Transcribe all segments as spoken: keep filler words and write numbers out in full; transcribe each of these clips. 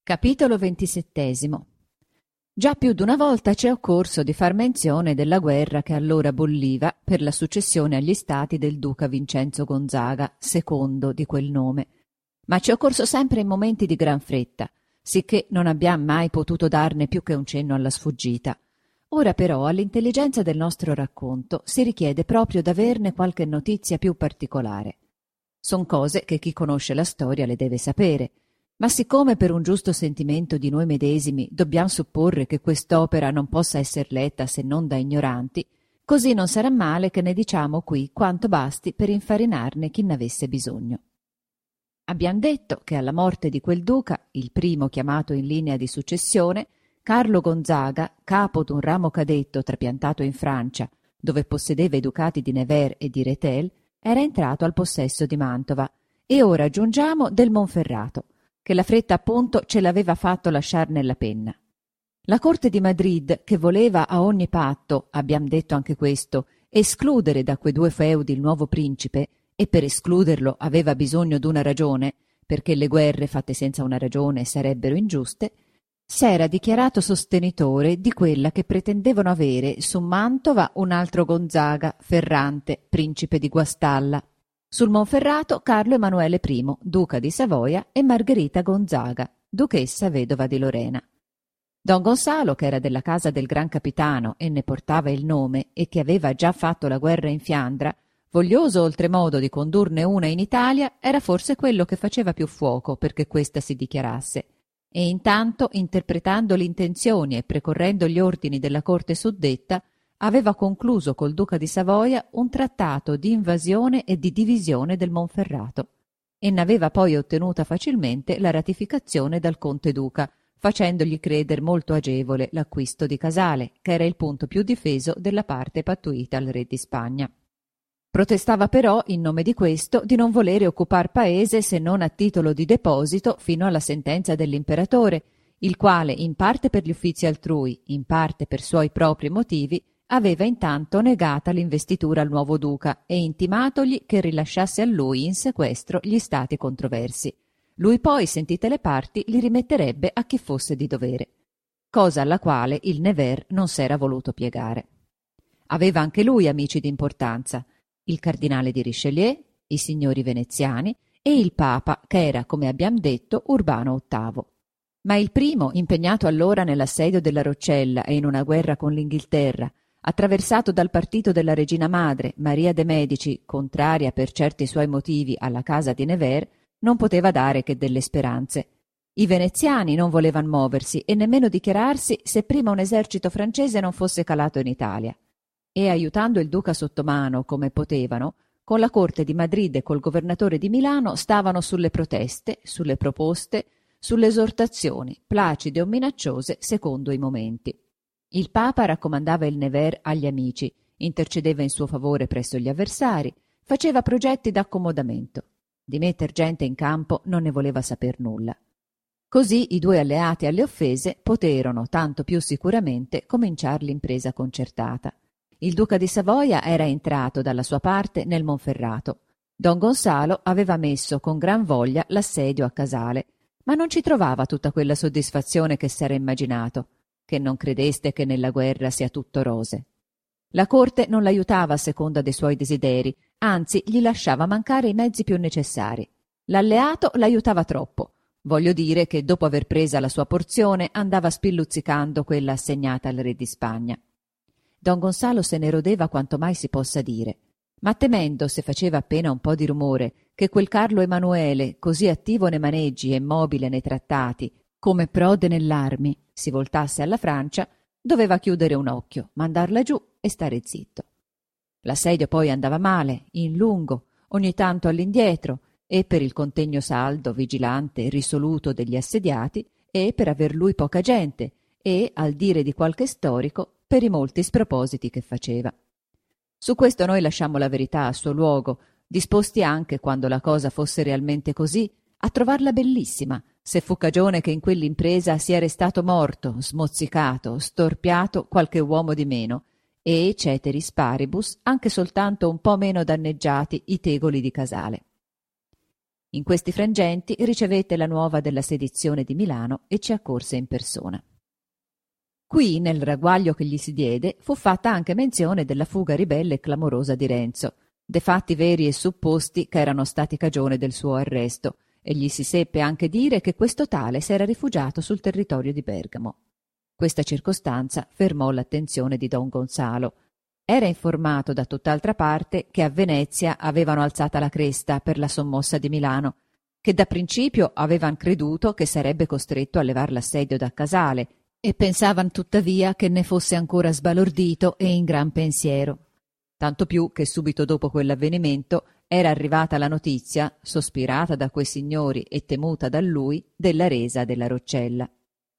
Capitolo ventisettesimo. Già più d'una volta ci è occorso di far menzione della guerra che allora bolliva per la successione agli stati del duca Vincenzo Gonzaga, secondo di quel nome, ma ci è occorso sempre in momenti di gran fretta, sicché non abbiamo mai potuto darne più che un cenno alla sfuggita. Ora però all'intelligenza del nostro racconto si richiede proprio d'averne qualche notizia più particolare. Son cose che chi conosce la storia le deve sapere, ma siccome per un giusto sentimento di noi medesimi dobbiamo supporre che quest'opera non possa esser letta se non da ignoranti, così non sarà male che ne diciamo qui quanto basti per infarinarne chi n'avesse bisogno. Abbiamo detto che alla morte di quel duca, il primo chiamato in linea di successione, Carlo Gonzaga, capo d'un ramo cadetto trapiantato in Francia, dove possedeva i ducati di Nevers e di Rethel, era entrato al possesso di Mantova, e ora aggiungiamo del Monferrato, che la fretta appunto ce l'aveva fatto lasciar nella penna. La corte di Madrid, che voleva a ogni patto, abbiam detto anche questo, escludere da quei due feudi il nuovo principe, e per escluderlo aveva bisogno d'una ragione, perché le guerre fatte senza una ragione sarebbero ingiuste, s'era dichiarato sostenitore di quella che pretendevano avere su Mantova un altro Gonzaga, Ferrante, principe di Guastalla, sul Monferrato Carlo Emanuele I, duca di Savoia, e Margherita Gonzaga, duchessa vedova di Lorena. Don Gonzalo, che era della casa del gran capitano e ne portava il nome e che aveva già fatto la guerra in Fiandra, voglioso oltremodo di condurne una in Italia, era forse quello che faceva più fuoco perché questa si dichiarasse, e intanto, interpretando le intenzioni e precorrendo gli ordini della corte suddetta, aveva concluso col duca di Savoia un trattato di invasione e di divisione del Monferrato, e n'aveva poi ottenuta facilmente la ratificazione dal conte duca, facendogli creder molto agevole l'acquisto di Casale, che era il punto più difeso della parte pattuita al re di Spagna. Protestava però, in nome di questo, di non volere occupar paese se non a titolo di deposito fino alla sentenza dell'imperatore, il quale, in parte per gli uffizi altrui, in parte per suoi propri motivi, aveva intanto negata l'investitura al nuovo duca e intimatogli che rilasciasse a lui in sequestro gli stati controversi. Lui poi, sentite le parti, li rimetterebbe a chi fosse di dovere, cosa alla quale il Nevers non s'era voluto piegare. Aveva anche lui amici d'importanza, il cardinale di Richelieu, i signori veneziani e il papa, che era, come abbiamo detto, Urbano ottavo. Ma il primo, impegnato allora nell'assedio della Roccella e in una guerra con l'Inghilterra, attraversato dal partito della regina madre, Maria de' Medici, contraria per certi suoi motivi alla casa di Nevers, non poteva dare che delle speranze. I veneziani non volevano muoversi e nemmeno dichiararsi se prima un esercito francese non fosse calato in Italia. E aiutando il duca sottomano come potevano, con la corte di Madrid e col governatore di Milano stavano sulle proteste, sulle proposte, sulle esortazioni, placide o minacciose secondo i momenti. Il Papa raccomandava il Nevers agli amici, intercedeva in suo favore presso gli avversari, faceva progetti d'accomodamento. Di metter gente in campo non ne voleva saper nulla. Così i due alleati alle offese poterono, tanto più sicuramente, cominciar l'impresa concertata. Il duca di Savoia era entrato dalla sua parte nel Monferrato. Don Gonzalo aveva messo con gran voglia l'assedio a Casale, ma non ci trovava tutta quella soddisfazione che s'era immaginato, che non credeste che nella guerra sia tutto rose. La corte non l'aiutava a seconda dei suoi desideri, anzi gli lasciava mancare i mezzi più necessari. L'alleato l'aiutava troppo, voglio dire che dopo aver presa la sua porzione andava spilluzzicando quella assegnata al re di Spagna. Don Gonzalo se ne rodeva quanto mai si possa dire, ma temendo, se faceva appena un po' di rumore, che quel Carlo Emanuele, così attivo nei maneggi e mobile nei trattati, come prode nell'armi, si voltasse alla Francia, doveva chiudere un occhio, mandarla giù e stare zitto. L'assedio poi andava male, in lungo, ogni tanto all'indietro, e per il contegno saldo, vigilante e risoluto degli assediati, e per aver lui poca gente, e, al dire di qualche storico, per i molti spropositi che faceva. Su questo noi lasciamo la verità a suo luogo, disposti anche, quando la cosa fosse realmente così, a trovarla bellissima, se fu cagione che in quell'impresa sia restato morto, smozzicato, storpiato qualche uomo di meno, e, ceteris paribus, anche soltanto un po' meno danneggiati i tegoli di Casale. In questi frangenti ricevette la nuova della sedizione di Milano e ci accorse in persona. Qui, nel ragguaglio che gli si diede, fu fatta anche menzione della fuga ribelle e clamorosa di Renzo, de fatti veri e supposti che erano stati cagione del suo arresto, e gli si seppe anche dire che questo tale s'era rifugiato sul territorio di Bergamo. Questa circostanza fermò l'attenzione di don Gonzalo. Era informato da tutt'altra parte che a Venezia avevano alzata la cresta per la sommossa di Milano, che da principio avevan creduto che sarebbe costretto a levar l'assedio da Casale, e pensavan tuttavia che ne fosse ancora sbalordito e in gran pensiero. Tanto più che subito dopo quell'avvenimento era arrivata la notizia, sospirata da quei signori e temuta da lui, della resa della Roccella.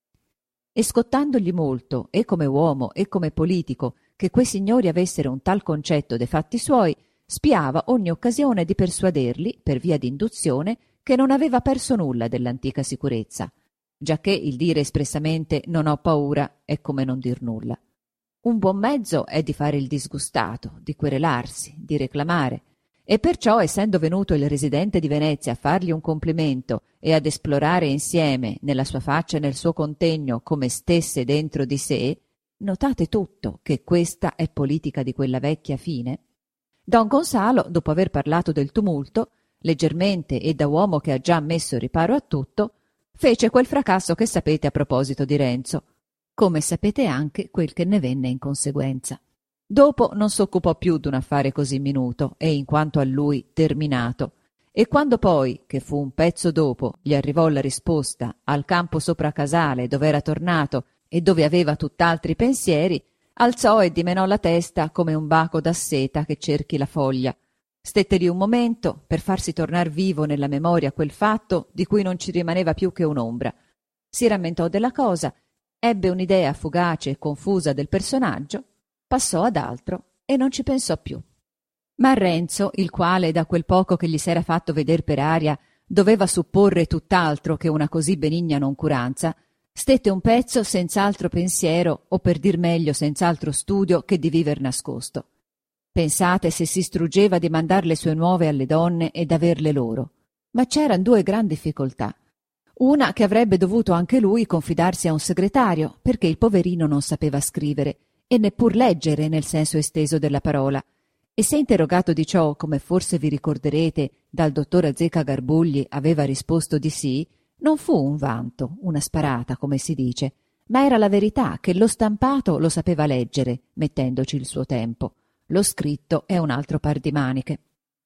E scottandogli molto, e come uomo e come politico, che quei signori avessero un tal concetto de fatti suoi, spiava ogni occasione di persuaderli, per via d'induzione, che non aveva perso nulla dell'antica sicurezza, giacché il dire espressamente «non ho paura» è come non dir nulla. Un buon mezzo è di fare il disgustato, di querelarsi, di reclamare, e perciò, essendo venuto il residente di Venezia a fargli un complimento e ad esplorare insieme, nella sua faccia e nel suo contegno, come stesse dentro di sé, notate tutto che questa è politica di quella vecchia fine, don Gonzalo, dopo aver parlato del tumulto, leggermente e da uomo che ha già messo riparo a tutto, fece quel fracasso che sapete a proposito di Renzo, come sapete anche quel che ne venne in conseguenza. Dopo non s'occupò più d'un affare così minuto e in quanto a lui terminato, e quando poi, che fu un pezzo dopo, gli arrivò la risposta al campo sopra Casale dove era tornato e dove aveva tutt'altri pensieri, alzò e dimenò la testa come un baco da seta che cerchi la foglia. Stette lì un momento per farsi tornar vivo nella memoria quel fatto di cui non ci rimaneva più che un'ombra. Si rammentò della cosa, ebbe un'idea fugace e confusa del personaggio, passò ad altro e non ci pensò più. Ma Renzo, il quale da quel poco che gli s'era fatto veder per aria doveva supporre tutt'altro che una così benigna noncuranza, stette un pezzo senz'altro pensiero, o per dir meglio senz'altro studio, che di viver nascosto. Pensate se si struggeva di mandar le sue nuove alle donne ed averle loro. Ma c'eran due gran difficoltà. Una che avrebbe dovuto anche lui confidarsi a un segretario, perché il poverino non sapeva scrivere, e neppur leggere nel senso esteso della parola. E se interrogato di ciò, come forse vi ricorderete, dal dottor Azeca Garbugli aveva risposto di sì, non fu un vanto, una sparata, come si dice, ma era la verità che lo stampato lo sapeva leggere, mettendoci il suo tempo. Lo scritto è un altro par di maniche.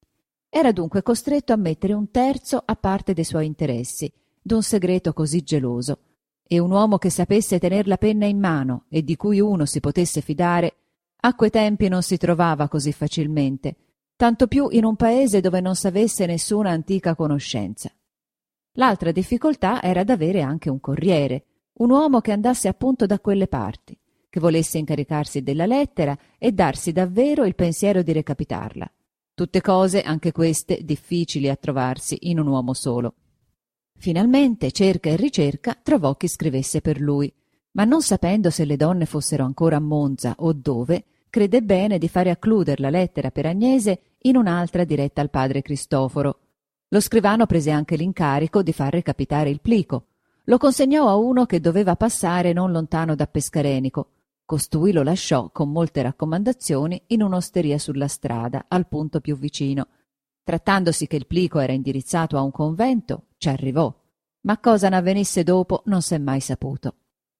Era dunque costretto a mettere un terzo a parte dei suoi interessi, d'un segreto così geloso, e un uomo che sapesse tener la penna in mano e di cui uno si potesse fidare, a quei tempi non si trovava così facilmente, tanto più in un paese dove non s'avesse nessuna antica conoscenza. L'altra difficoltà era d'avere anche un corriere, un uomo che andasse appunto da quelle parti, che volesse incaricarsi della lettera e darsi davvero il pensiero di recapitarla. Tutte cose, anche queste, difficili a trovarsi in un uomo solo. Finalmente, cerca e ricerca, trovò chi scrivesse per lui, ma non sapendo se le donne fossero ancora a Monza o dove, crede bene di fare accluder la lettera per Agnese in un'altra diretta al padre Cristoforo. Lo scrivano prese anche l'incarico di far recapitare il plico. Lo consegnò a uno che doveva passare non lontano da Pescarenico. Costui lo lasciò con molte raccomandazioni in un'osteria sulla strada, al punto più vicino. Trattandosi che il plico era indirizzato a un convento, ci arrivò, ma cosa n'avvenisse dopo non s'è mai saputo.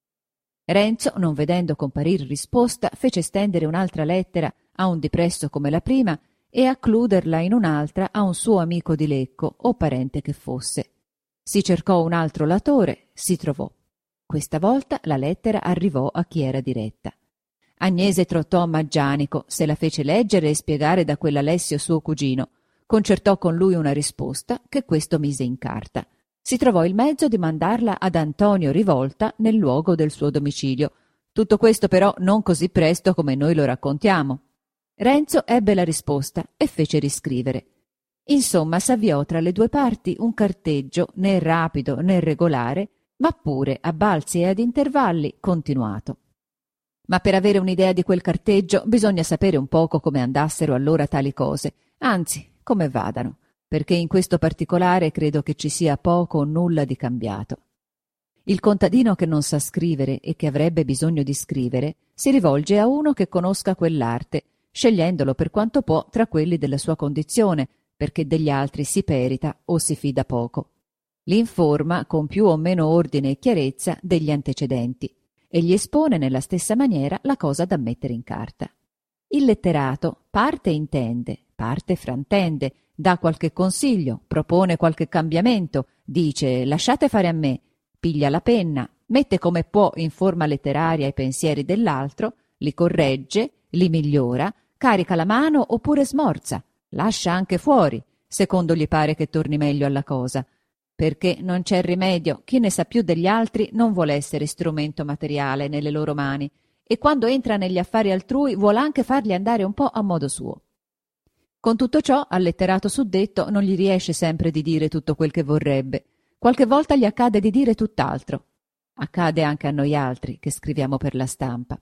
Renzo, non vedendo comparir risposta, fece stendere un'altra lettera a un dipresso come la prima e accluderla in un'altra a un suo amico di Lecco o parente che fosse. Si cercò un altro latore, si trovò. Questa volta la lettera arrivò a chi era diretta. Agnese trottò a Maggianico, se la fece leggere e spiegare da quell'Alessio suo cugino. Concertò con lui una risposta che questo mise in carta. Si trovò il mezzo di mandarla ad Antonio Rivolta nel luogo del suo domicilio. Tutto questo però non così presto come noi lo raccontiamo. Renzo ebbe la risposta e fece riscrivere. Insomma, s'avviò tra le due parti un carteggio né rapido né regolare, ma pure a balzi e ad intervalli continuato. Ma per avere un'idea di quel carteggio bisogna sapere un poco come andassero allora tali cose, anzi, come vadano. perché in questo particolare credo che ci sia poco o nulla di cambiato. Il contadino che non sa scrivere e che avrebbe bisogno di scrivere si rivolge a uno che conosca quell'arte, scegliendolo per quanto può tra quelli della sua condizione, perché degli altri si perita o si fida poco. Li informa con più o meno ordine e chiarezza degli antecedenti e gli espone nella stessa maniera la cosa da mettere in carta. Il letterato parte intende, parte frantende, dà qualche consiglio, propone qualche cambiamento, dice «lasciate fare a me», piglia la penna, mette come può in forma letteraria i pensieri dell'altro, li corregge, li migliora, carica la mano oppure smorza, lascia anche fuori, secondo gli pare che torni meglio alla cosa, perché non c'è rimedio, chi ne sa più degli altri non vuole essere strumento materiale nelle loro mani e quando entra negli affari altrui vuole anche farli andare un po' a modo suo. Con tutto ciò, al letterato suddetto non gli riesce sempre di dire tutto quel che vorrebbe. Qualche volta gli accade di dire tutt'altro. Accade anche a noi altri che scriviamo per la stampa.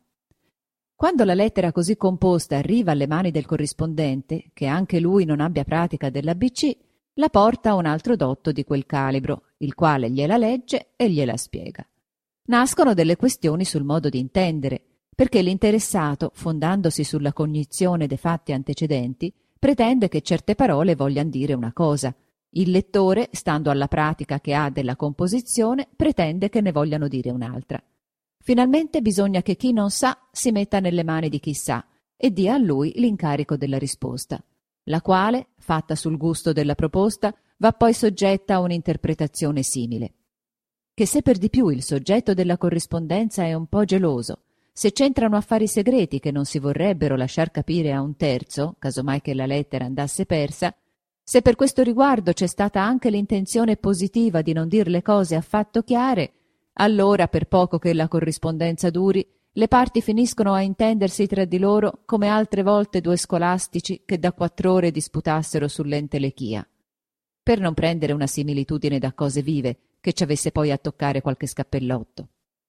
Quando la lettera così composta arriva alle mani del corrispondente, che anche lui non abbia pratica dell'A B C, la porta a un altro dotto di quel calibro, il quale gliela legge e gliela spiega. Nascono delle questioni sul modo di intendere, perché l'interessato, fondandosi sulla cognizione dei fatti antecedenti, pretende che certe parole vogliano dire una cosa. Il lettore, stando alla pratica che ha della composizione, pretende che ne vogliano dire un'altra. Finalmente bisogna che chi non sa si metta nelle mani di chi sa e dia a lui l'incarico della risposta, la quale, fatta sul gusto della proposta, va poi soggetta a un'interpretazione simile. Che se per di più il soggetto della corrispondenza è un po' geloso, se c'entrano affari segreti che non si vorrebbero lasciar capire a un terzo, casomai che la lettera andasse persa, se per questo riguardo c'è stata anche l'intenzione positiva di non dir le cose affatto chiare, allora, per poco che la corrispondenza duri, le parti finiscono a intendersi tra di loro come altre volte due scolastici che da quattro ore disputassero sull'entelechia. Per non prendere una similitudine da cose vive, che ci avesse poi a toccare qualche scappellotto.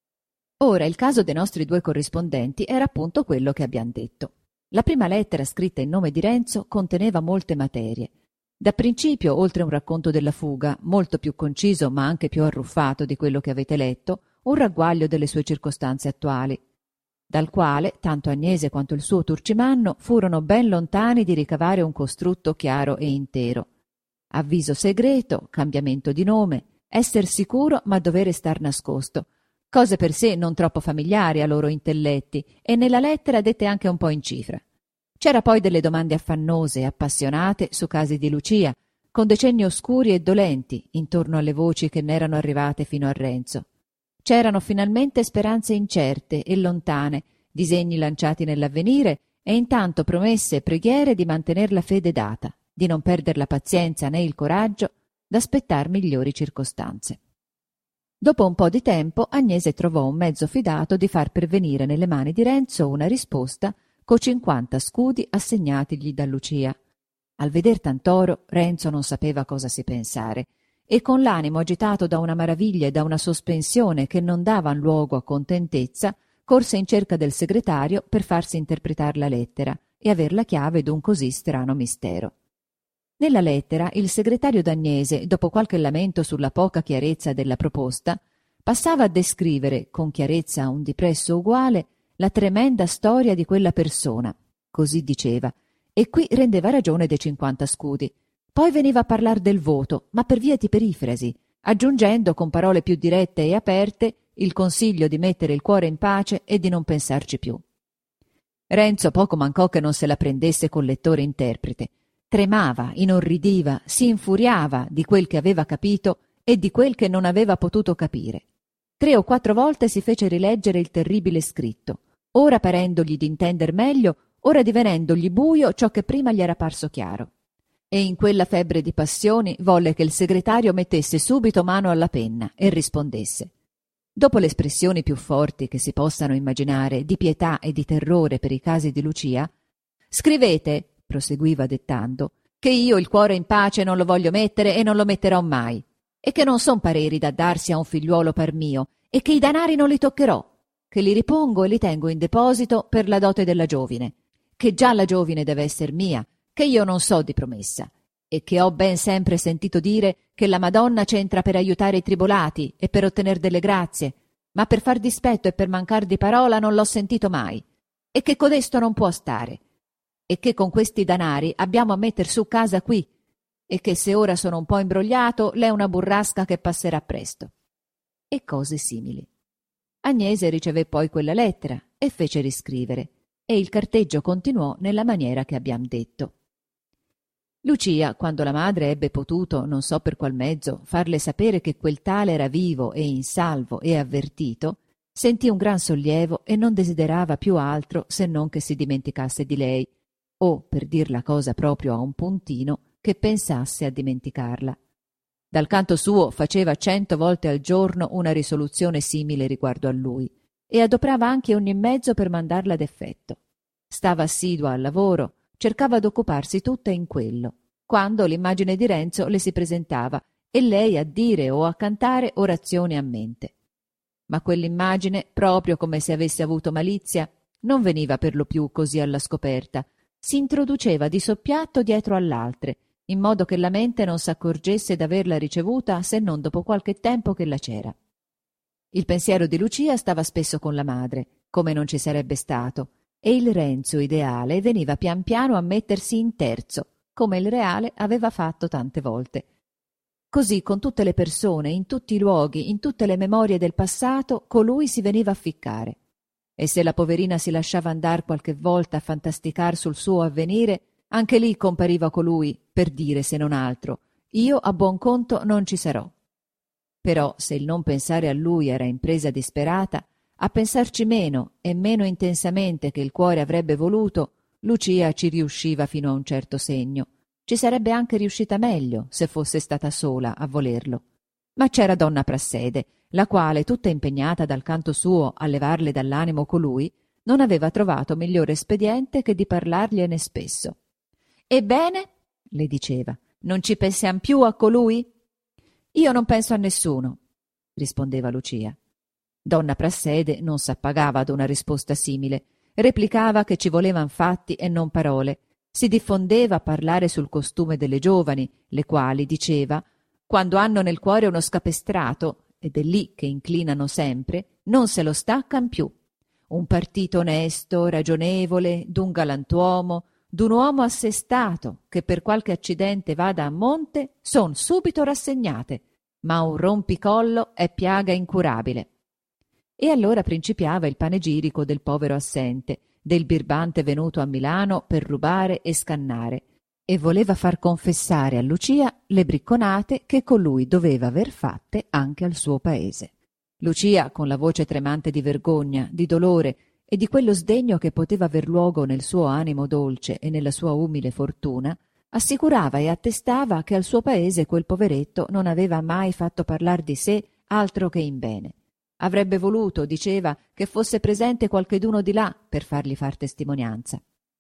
Ora, il caso dei nostri due corrispondenti era appunto quello che abbiam detto. La prima lettera scritta in nome di Renzo conteneva molte materie. Da principio, oltre un racconto della fuga, molto più conciso ma anche più arruffato di quello che avete letto, un ragguaglio delle sue circostanze attuali, dal quale tanto Agnese quanto il suo Turcimanno furono ben lontani di ricavare un costrutto chiaro e intero. Avviso segreto, cambiamento di nome, esser sicuro ma dovere star nascosto, cose per sé non troppo familiari a loro intelletti, e nella lettera dette anche un po' in cifra. C'era poi delle domande affannose e appassionate su casi di Lucia, con decenni oscuri e dolenti intorno alle voci che n'erano arrivate fino a Renzo. C'erano finalmente speranze incerte e lontane, disegni lanciati nell'avvenire e intanto promesse e preghiere di mantener la fede data, di non perder la pazienza né il coraggio d'aspettar migliori circostanze. Dopo un po' di tempo Agnese trovò un mezzo fidato di far pervenire nelle mani di Renzo una risposta co cinquanta scudi assegnatigli da Lucia. Al veder tant'oro Renzo non sapeva cosa si pensare e con l'animo agitato da una maraviglia e da una sospensione che non davan luogo a contentezza, corse in cerca del segretario per farsi interpretar la lettera e aver la chiave d'un così strano mistero. Nella lettera il segretario d'Agnese, dopo qualche lamento sulla poca chiarezza della proposta, passava a descrivere, con chiarezza un dipresso uguale, la tremenda storia di quella persona, così diceva, e qui rendeva ragione dei cinquanta scudi. Poi veniva a parlar del voto, ma per via di perifrasi, aggiungendo con parole più dirette e aperte il consiglio di mettere il cuore in pace e di non pensarci più. Renzo poco mancò che non se la prendesse col lettore interprete. Tremava, inorridiva, si infuriava di quel che aveva capito e di quel che non aveva potuto capire. Tre o quattro volte si fece rileggere il terribile scritto, ora parendogli d'intender meglio, ora divenendogli buio ciò che prima gli era parso chiaro. E in quella febbre di passioni volle che il segretario mettesse subito mano alla penna e rispondesse. Dopo le espressioni più forti che si possano immaginare di pietà e di terrore per i casi di Lucia, «Scrivete», proseguiva dettando, «che io il cuore in pace non lo voglio mettere e non lo metterò mai, e che non son pareri da darsi a un figliuolo par mio, e che i danari non li toccherò, che li ripongo e li tengo in deposito per la dote della giovine, che già la giovine deve esser mia, che io non so di promessa, e che ho ben sempre sentito dire che la Madonna c'entra per aiutare i tribolati e per ottener delle grazie, ma per far dispetto e per mancar di parola non l'ho sentito mai, e che codesto non può stare, e che con questi danari abbiamo a metter su casa qui, e che se ora sono un po' imbrogliato l'è una burrasca che passerà presto, e cose simili. Agnese ricevé poi quella lettera e fece riscrivere, e il carteggio continuò nella maniera che abbiam detto. Lucia, quando la madre ebbe potuto, non so per qual mezzo, farle sapere che quel tale era vivo e in salvo e avvertito, sentì un gran sollievo e non desiderava più altro se non che si dimenticasse di lei, o, per dir la cosa proprio a un puntino, che pensasse a dimenticarla. Dal canto suo faceva cento volte al giorno una risoluzione simile riguardo a lui e adoprava anche ogni mezzo per mandarla ad effetto. Stava assidua al lavoro, cercava d'occuparsi tutta in quello, quando l'immagine di Renzo le si presentava e lei a dire o a cantare orazioni a mente. Ma quell'immagine, proprio come se avesse avuto malizia, non veniva per lo più così alla scoperta, si introduceva di soppiatto dietro all'altre, in modo che la mente non s'accorgesse d'averla ricevuta se non dopo qualche tempo che la c'era. Il pensiero di Lucia stava spesso con la madre, come non ci sarebbe stato, e il Renzo ideale veniva pian piano a mettersi in terzo, come il reale aveva fatto tante volte. Così con tutte le persone, in tutti i luoghi, in tutte le memorie del passato, colui si veniva a ficcare. E se la poverina si lasciava andar qualche volta a fantasticar sul suo avvenire, anche lì compariva colui, per dire se non altro, io a buon conto non ci sarò. Però se il non pensare a lui era impresa disperata, a pensarci meno e meno intensamente che il cuore avrebbe voluto, Lucia ci riusciva fino a un certo segno. Ci sarebbe anche riuscita meglio se fosse stata sola a volerlo. Ma c'era donna Prassede, la quale, tutta impegnata dal canto suo a levarle dall'animo colui, non aveva trovato migliore espediente che di parlargliene spesso. «Ebbene?» le diceva. «Non ci pensiam più a colui?» «Io non penso a nessuno», rispondeva Lucia. Donna Prassede non s'appagava ad una risposta simile, replicava che ci volevan fatti e non parole, si diffondeva a parlare sul costume delle giovani, le quali, diceva, quando hanno nel cuore uno scapestrato, ed è lì che inclinano sempre, non se lo staccan più. Un partito onesto, ragionevole, d'un galantuomo, d'un uomo assestato, che per qualche accidente vada a monte, son subito rassegnate, ma un rompicollo è piaga incurabile. E allora principiava il panegirico del povero assente, del birbante venuto a Milano per rubare e scannare, e voleva far confessare a Lucia le bricconate che colui doveva aver fatte anche al suo paese. Lucia, con la voce tremante di vergogna, di dolore e di quello sdegno che poteva aver luogo nel suo animo dolce e nella sua umile fortuna, assicurava e attestava che al suo paese quel poveretto non aveva mai fatto parlar di sé altro che in bene. Avrebbe voluto, diceva, che fosse presente qualcheduno di là per fargli far testimonianza.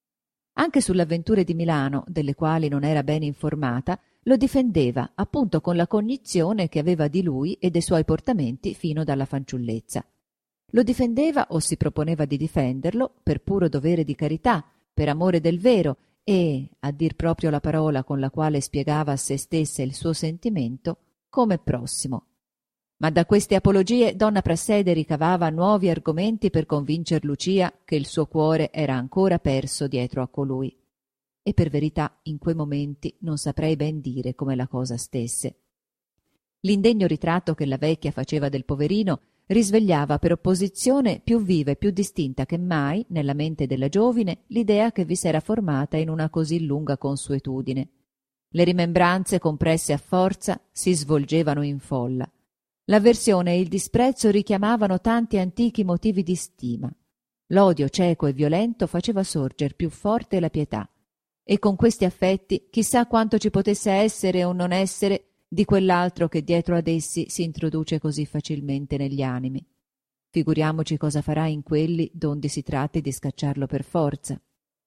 Anche sulle avventure di Milano, delle quali non era ben informata, lo difendeva, appunto con la cognizione che aveva di lui e dei suoi portamenti fino dalla fanciullezza. Lo difendeva o si proponeva di difenderlo per puro dovere di carità, per amore del vero e, a dir proprio la parola con la quale spiegava a se stessa il suo sentimento, come prossimo. Ma da queste apologie donna Prassede ricavava nuovi argomenti per convincer Lucia che il suo cuore era ancora perso dietro a colui. E per verità in quei momenti non saprei ben dire come la cosa stesse. L'indegno ritratto che la vecchia faceva del poverino risvegliava per opposizione più viva e più distinta che mai nella mente della giovine l'idea che vi s'era formata in una così lunga consuetudine. Le rimembranze compresse a forza si svolgevano in folla. L'avversione e il disprezzo richiamavano tanti antichi motivi di stima. L'odio cieco e violento faceva sorger più forte la pietà. E con questi affetti chissà quanto ci potesse essere o non essere di quell'altro che dietro ad essi si introduce così facilmente negli animi. Figuriamoci cosa farà in quelli donde si tratti di scacciarlo per forza.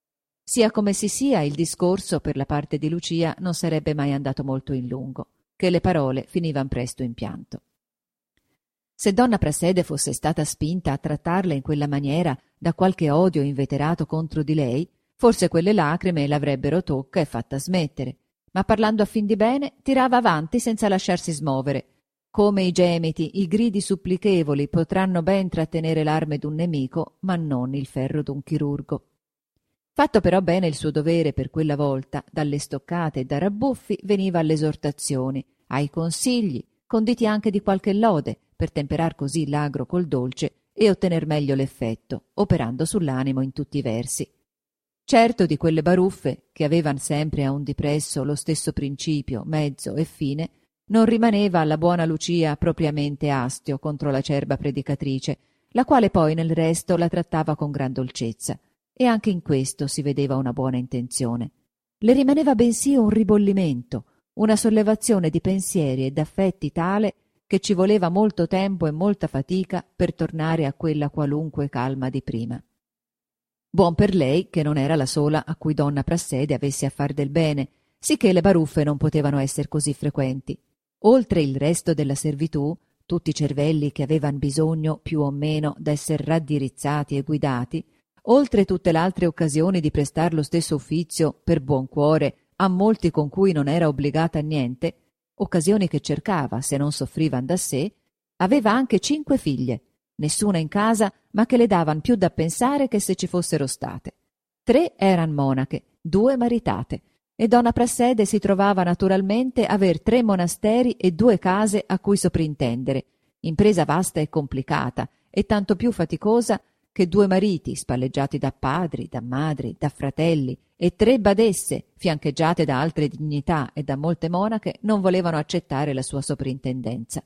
Sia come si sia, il discorso per la parte di Lucia non sarebbe mai andato molto in lungo, che le parole finivan presto in pianto. Se donna Prassede fosse stata spinta a trattarla in quella maniera da qualche odio inveterato contro di lei, forse quelle lacrime l'avrebbero tocca e fatta smettere, ma parlando a fin di bene tirava avanti senza lasciarsi smovere. Come i gemiti, i gridi supplichevoli potranno ben trattenere l'arme d'un nemico, ma non il ferro d'un chirurgo. Fatto però bene il suo dovere per quella volta, dalle stoccate e da rabbuffi veniva alle esortazioni, ai consigli, conditi anche di qualche lode, per temperar così l'agro col dolce e ottener meglio l'effetto, operando sull'animo in tutti i versi. Certo di quelle baruffe, che avevan sempre a un dipresso lo stesso principio, mezzo e fine, non rimaneva alla buona Lucia propriamente astio contro l'acerba predicatrice, la quale poi nel resto la trattava con gran dolcezza, e anche in questo si vedeva una buona intenzione. Le rimaneva bensì un ribollimento, una sollevazione di pensieri e d'affetti tale che ci voleva molto tempo e molta fatica per tornare a quella qualunque calma di prima. Buon per lei che non era la sola a cui donna Prassede avesse a far del bene, sicché le baruffe non potevano esser così frequenti. Oltre il resto della servitù, tutti i cervelli che avevan bisogno più o meno d'esser raddirizzati e guidati, oltre tutte le altre occasioni di prestar lo stesso uffizio per buon cuore a molti con cui non era obbligata a niente, occasioni che cercava se non soffrivan da sé, aveva anche cinque figlie, nessuna in casa ma che le davan più da pensare che se ci fossero state. Tre eran monache, due maritate, e donna Prassede si trovava naturalmente aver tre monasteri e due case a cui soprintendere, impresa vasta e complicata, e tanto più faticosa che due mariti, spalleggiati da padri, da madri, da fratelli, e tre badesse, fiancheggiate da altre dignità e da molte monache, non volevano accettare la sua soprintendenza.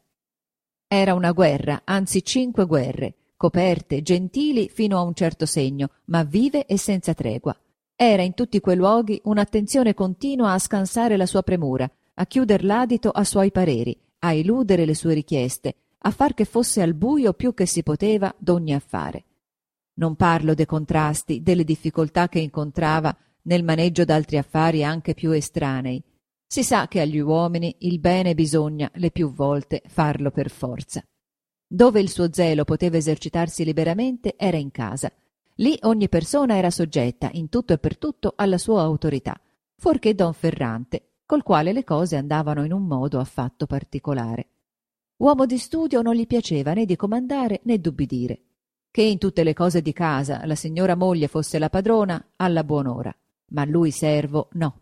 Era una guerra, anzi cinque guerre, coperte, gentili fino a un certo segno, ma vive e senza tregua. Era in tutti quei luoghi un'attenzione continua a scansare la sua premura, a chiuder l'adito a suoi pareri, a eludere le sue richieste, a far che fosse al buio più che si poteva d'ogni affare. Non parlo dei contrasti, delle difficoltà che incontrava nel maneggio d'altri affari anche più estranei. Si sa che agli uomini il bene bisogna, le più volte, farlo per forza. Dove il suo zelo poteva esercitarsi liberamente era in casa. Lì ogni persona era soggetta, in tutto e per tutto, alla sua autorità, fuorché don Ferrante, col quale le cose andavano in un modo affatto particolare. Uomo di studio non gli piaceva né di comandare né d'ubbidire. Che in tutte le cose di casa la signora moglie fosse la padrona, alla buon'ora, ma lui servo no.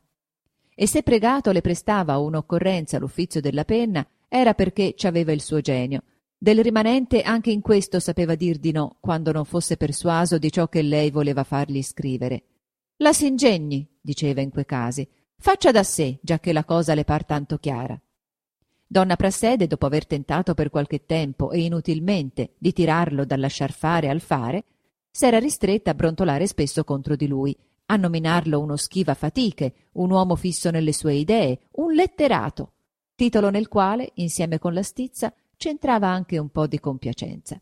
E se pregato le prestava un'occorrenza all'uffizio della penna, era perché ci aveva il suo genio. Del rimanente anche in questo sapeva dir di no, quando non fosse persuaso di ciò che lei voleva fargli scrivere. La s'ingegni, diceva in quei casi, faccia da sé, già che la cosa le par tanto chiara. Donna Prassede, dopo aver tentato per qualche tempo e inutilmente di tirarlo dal lasciar fare al fare, s'era ristretta a brontolare spesso contro di lui, a nominarlo uno schiva fatiche, un uomo fisso nelle sue idee, un letterato, titolo nel quale, insieme con la stizza, c'entrava anche un po' di compiacenza.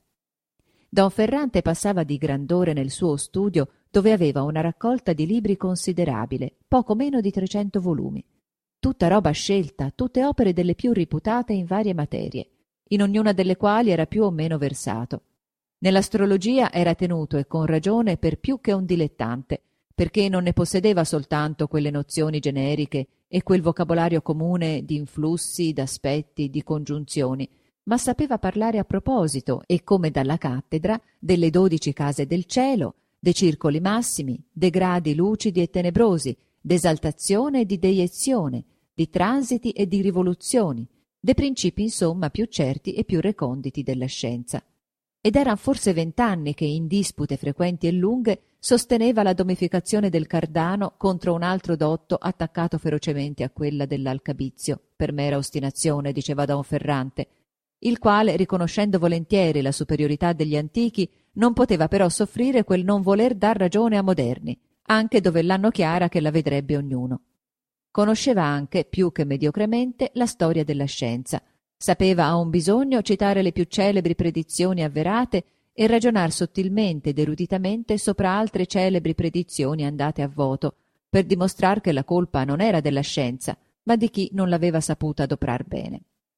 Don Ferrante passava di grandore nel suo studio, dove aveva una raccolta di libri considerabile, poco meno di trecento volumi. Tutta roba scelta, tutte opere delle più riputate in varie materie, in ognuna delle quali era più o meno versato. Nell'astrologia era tenuto, e con ragione, per più che un dilettante, perché non ne possedeva soltanto quelle nozioni generiche e quel vocabolario comune di influssi, d'aspetti, di congiunzioni, ma sapeva parlare a proposito e come dalla cattedra delle dodici case del cielo, dei circoli massimi, dei gradi lucidi e tenebrosi, d'esaltazione e di deiezione, di transiti e di rivoluzioni, dei principi insomma più certi e più reconditi della scienza. Ed eran forse vent'anni che in dispute frequenti e lunghe sosteneva la domificazione del Cardano contro un altro dotto attaccato ferocemente a quella dell'Alcabizio, per mera ostinazione, diceva don Ferrante, il quale, riconoscendo volentieri la superiorità degli antichi, non poteva però soffrire quel non voler dar ragione a moderni, anche dove l'hanno chiara che la vedrebbe ognuno. Conosceva anche, più che mediocremente, la storia della scienza. Sapeva a un bisogno citare le più celebri predizioni avverate e ragionar sottilmente ed eruditamente sopra altre celebri predizioni andate a voto, per dimostrar che la colpa non era della scienza, ma di chi non l'aveva saputa adoprar bene.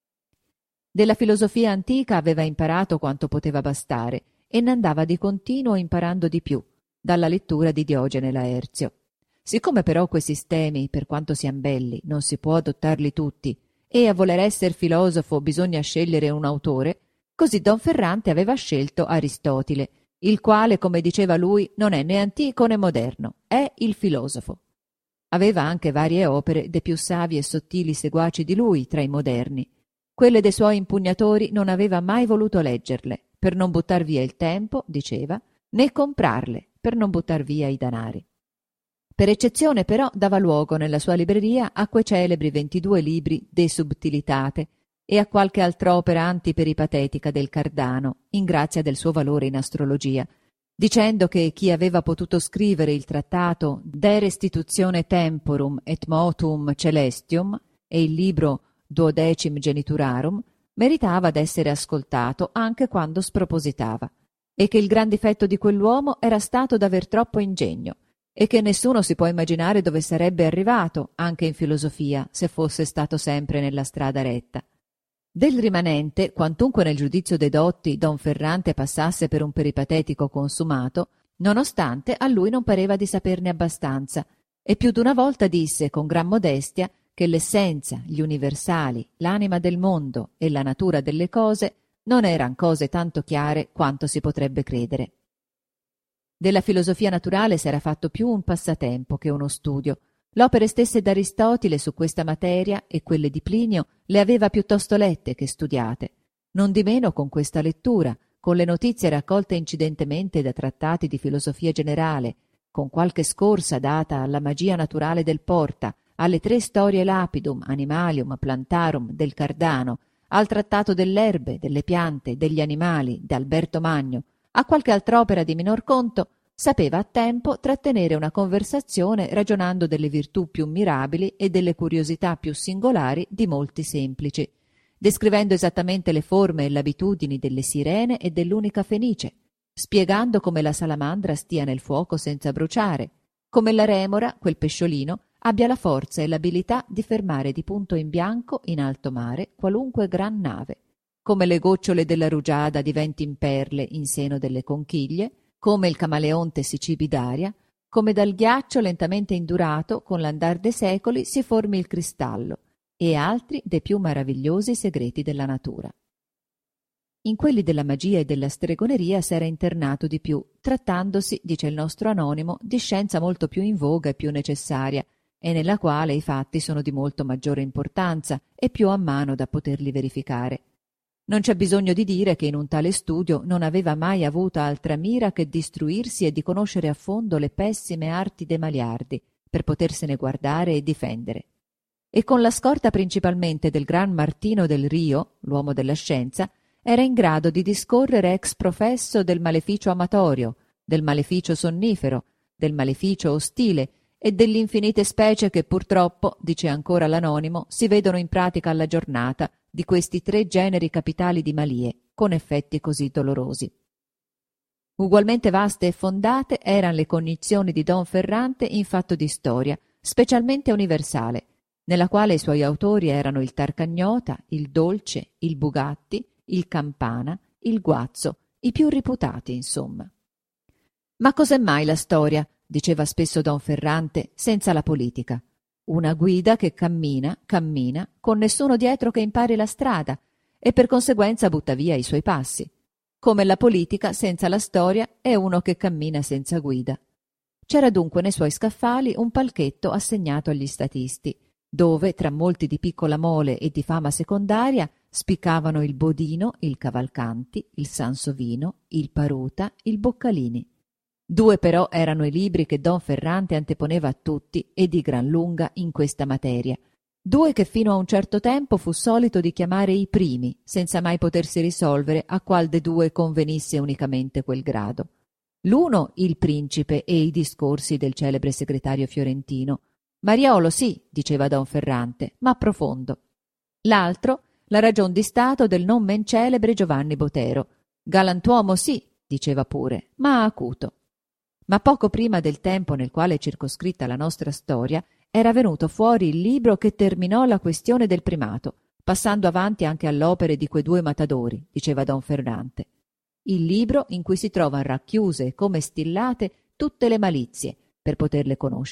Della filosofia antica aveva imparato quanto poteva bastare e n'andava di continuo imparando di più, dalla lettura di Diogene Laerzio. Siccome però quei sistemi, per quanto sian belli, non si può adottarli tutti, e a voler esser filosofo bisogna scegliere un autore, così Don Ferrante aveva scelto Aristotile, il quale, come diceva lui, non è né antico né moderno, è il filosofo. Aveva anche varie opere de più savi e sottili seguaci di lui tra i moderni. Quelle dei suoi impugnatori non aveva mai voluto leggerle, per non buttar via il tempo, diceva, né comprarle, per non buttar via i danari. Per eccezione però dava luogo nella sua libreria a quei celebri ventidue libri De Subtilitate e a qualche altra opera antiperipatetica del Cardano, in grazia del suo valore in astrologia, dicendo che chi aveva potuto scrivere il trattato De Restitutione Temporum et Motum Celestium e il libro Duodecim Geniturarum meritava d'essere ascoltato anche quando spropositava, e che il gran difetto di quell'uomo era stato d'aver troppo ingegno, e che nessuno si può immaginare dove sarebbe arrivato, anche in filosofia, se fosse stato sempre nella strada retta. Del rimanente, quantunque nel giudizio dei dotti Don Ferrante passasse per un peripatetico consumato, nonostante a lui non pareva di saperne abbastanza, e più d'una volta disse con gran modestia che l'essenza, gli universali, l'anima del mondo e la natura delle cose non eran cose tanto chiare quanto si potrebbe credere. Della filosofia naturale s'era fatto più un passatempo che uno studio. L'opere stesse d'Aristotile su questa materia e quelle di Plinio le aveva piuttosto lette che studiate. Nondimeno con questa lettura, con le notizie raccolte incidentemente da trattati di filosofia generale, con qualche scorsa data alla magia naturale del Porta, alle tre storie lapidum, animalium, plantarum del Cardano, al trattato dell'erbe, delle piante, degli animali d'Alberto Magno, a qualche altra opera di minor conto, sapeva a tempo trattenere una conversazione ragionando delle virtù più mirabili e delle curiosità più singolari di molti semplici, descrivendo esattamente le forme e le abitudini delle sirene e dell'unica fenice, spiegando come la salamandra stia nel fuoco senza bruciare, come la remora, quel pesciolino, abbia la forza e l'abilità di fermare di punto in bianco in alto mare qualunque gran nave, come le gocciole della rugiada diventin perle in seno delle conchiglie, come il camaleonte si cibi d'aria, come dal ghiaccio lentamente indurato con l'andar dei secoli si formi il cristallo, e altri dei più maravigliosi segreti della natura. In quelli della magia e della stregoneria s'era internato di più, trattandosi, dice il nostro anonimo, di scienza molto più in voga e più necessaria, e nella quale i fatti sono di molto maggiore importanza e più a mano da poterli verificare. Non c'è bisogno di dire che in un tale studio non aveva mai avuta altra mira che d'istruirsi e di conoscere a fondo le pessime arti dei maliardi, per potersene guardare e difendere. E con la scorta principalmente del gran Martino del Rio, l'uomo della scienza, era in grado di discorrere ex professo del maleficio amatorio, del maleficio sonnifero, del maleficio ostile e delle infinite specie che purtroppo, dice ancora l'anonimo, si vedono in pratica alla giornata di questi tre generi capitali di malie, con effetti così dolorosi. Ugualmente vaste e fondate erano le cognizioni di Don Ferrante in fatto di storia, specialmente universale, nella quale i suoi autori erano il Tarcagnota, il Dolce, il Bugatti, il Campana, il Guazzo, i più riputati, insomma. Ma cos'è mai la storia, diceva spesso Don Ferrante, senza la politica? Una guida che cammina, cammina, con nessuno dietro che impari la strada e per conseguenza butta via i suoi passi. Come la politica senza la storia è uno che cammina senza guida. C'era dunque nei suoi scaffali un palchetto assegnato agli statisti, dove, tra molti di piccola mole e di fama secondaria, spiccavano il Bodino, il Cavalcanti, il Sansovino, il Paruta, il Boccalini. Due però erano i libri che Don Ferrante anteponeva a tutti e di gran lunga in questa materia, due che fino a un certo tempo fu solito di chiamare i primi, senza mai potersi risolvere a qual de due convenisse unicamente quel grado. L'uno il Principe e i discorsi del celebre segretario fiorentino. Mariolo sì, diceva Don Ferrante, ma profondo. L'altro la ragion di stato del non men celebre Giovanni Botero. Galantuomo sì, diceva pure, ma acuto. Ma poco prima del tempo nel quale è circoscritta la nostra storia era venuto fuori il libro che terminò la questione del primato, passando avanti anche all'opere di quei due matadori, diceva Don Ferrante. Il libro in cui si trovano racchiuse come stillate tutte le malizie, per poterle conoscere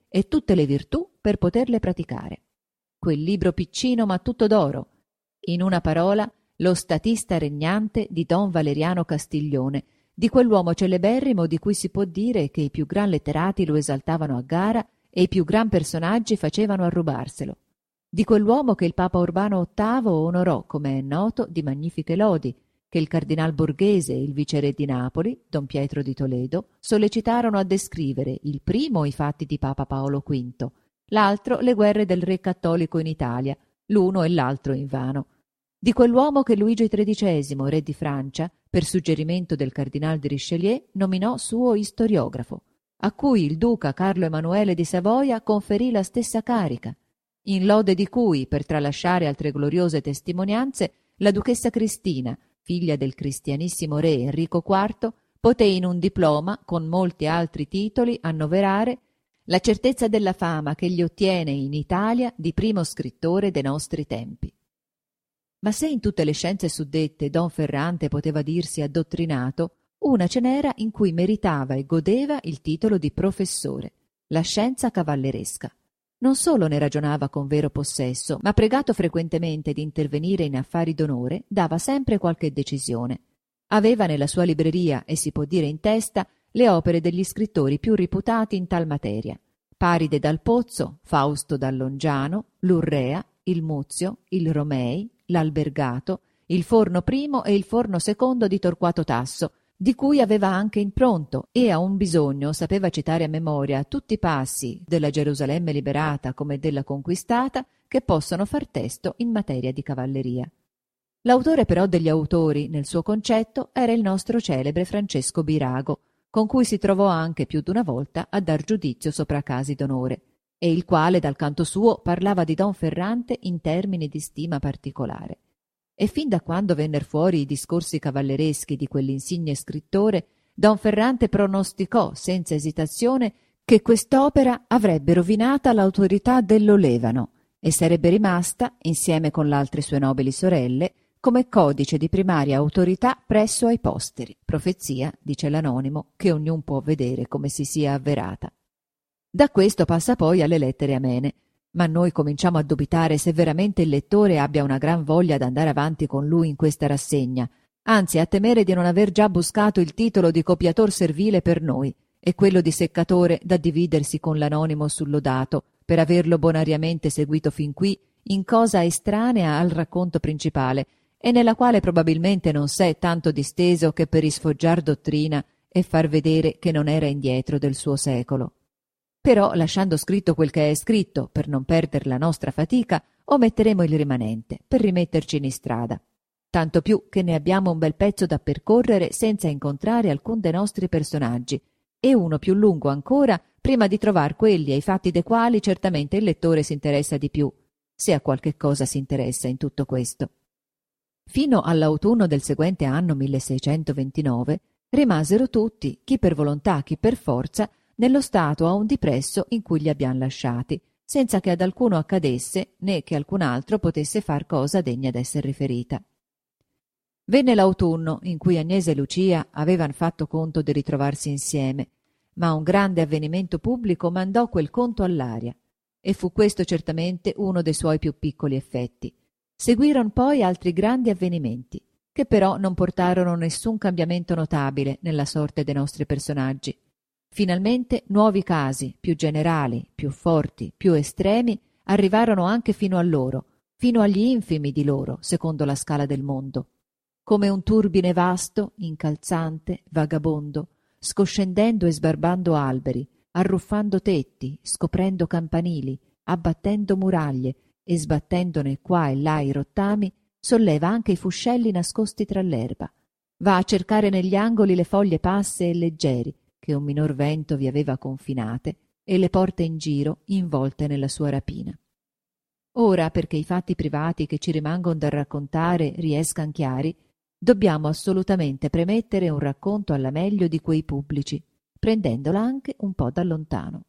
e tutte le virtù per poterle praticare. Quel libro piccino ma tutto d'oro. In una parola, lo statista regnante di Don Valeriano Castiglione, di quell'uomo celeberrimo di cui si può dire che i più gran letterati lo esaltavano a gara e i più gran personaggi facevano a rubarselo. Di quell'uomo che il Papa Urbano ottavo onorò, come è noto, di magnifiche lodi, che il cardinal Borghese e il viceré di Napoli, Don Pietro di Toledo, sollecitarono a descrivere, il primo i fatti di Papa Paolo quinto, l'altro le guerre del re cattolico in Italia, l'uno e l'altro invano. Di quell'uomo che Luigi tredicesimo, re di Francia, per suggerimento del cardinal di Richelieu, nominò suo istoriografo, a cui il duca Carlo Emanuele di Savoia conferì la stessa carica, in lode di cui, per tralasciare altre gloriose testimonianze, la duchessa Cristina, figlia del cristianissimo re Enrico quarto, poté in un diploma, con molti altri titoli, annoverare la certezza della fama che gli ottiene in Italia di primo scrittore dei nostri tempi. Ma se in tutte le scienze suddette Don Ferrante poteva dirsi addottrinato, una ce n'era in cui meritava e godeva il titolo di professore, la scienza cavalleresca. Non solo ne ragionava con vero possesso, ma pregato frequentemente di intervenire in affari d'onore, dava sempre qualche decisione. Aveva nella sua libreria, e si può dire in testa, le opere degli scrittori più riputati in tal materia: Paride dal Pozzo, Fausto dal Longiano, l'Urrea, il Muzio, il Romei, l'Albergato, il Forno primo e il Forno secondo di Torquato Tasso, di cui aveva anche in pronto, e a un bisogno sapeva citare a memoria tutti i passi della Gerusalemme liberata come della conquistata che possono far testo in materia di cavalleria. L'autore però degli autori, nel suo concetto, era il nostro celebre Francesco Birago, con cui si trovò anche più d'una volta a dar giudizio sopra casi d'onore, e il quale dal canto suo parlava di Don Ferrante in termini di stima particolare. E fin da quando venner fuori i discorsi cavallereschi di quell'insigne scrittore, Don Ferrante pronosticò senza esitazione che quest'opera avrebbe rovinata l'autorità dell'Olevano e sarebbe rimasta, insieme con l'altre sue nobili sorelle, come codice di primaria autorità presso ai posteri, profezia, dice l'anonimo, che ognun può vedere come si sia avverata. Da questo passa poi alle lettere amene, ma noi cominciamo a dubitare se veramente il lettore abbia una gran voglia d'andare avanti con lui in questa rassegna, anzi a temere di non aver già buscato il titolo di copiator servile per noi e quello di seccatore da dividersi con l'anonimo sullodato per averlo bonariamente seguito fin qui in cosa estranea al racconto principale e nella quale probabilmente non s'è tanto disteso che per isfoggiar dottrina e far vedere che non era indietro del suo secolo. Però, lasciando scritto quel che è scritto, per non perder la nostra fatica, ometteremo il rimanente, per rimetterci in istrada. Tanto più che ne abbiamo un bel pezzo da percorrere senza incontrare alcun dei nostri personaggi, e uno più lungo ancora prima di trovar quelli ai fatti dei quali certamente il lettore si interessa di più, se a qualche cosa si interessa in tutto questo. Fino all'autunno del seguente anno milleseicentoventinove rimasero tutti, chi per volontà, chi per forza, nello stato a un dipresso in cui li abbiam lasciati, senza che ad alcuno accadesse né che alcun altro potesse far cosa degna d'esser riferita. Venne l'autunno in cui Agnese e Lucia avevan fatto conto di ritrovarsi insieme, ma un grande avvenimento pubblico mandò quel conto all'aria, e fu questo certamente uno dei suoi più piccoli effetti. Seguiron poi altri grandi avvenimenti, che però non portarono nessun cambiamento notabile nella sorte dei nostri personaggi. Finalmente nuovi casi, più generali, più forti, più estremi, arrivarono anche fino a loro, fino agli infimi di loro, secondo la scala del mondo. Come un turbine vasto, incalzante, vagabondo, scoscendendo e sbarbando alberi, arruffando tetti, scoprendo campanili, abbattendo muraglie e sbattendone qua e là i rottami, solleva anche i fuscelli nascosti tra l'erba. Va a cercare negli angoli le foglie passe e leggeri, che un minor vento vi aveva confinate, e le porta in giro, involte nella sua rapina. Ora, perché i fatti privati che ci rimangon da raccontare riescan chiari, dobbiamo assolutamente premettere un racconto alla meglio di quei pubblici, prendendola anche un po' da lontano.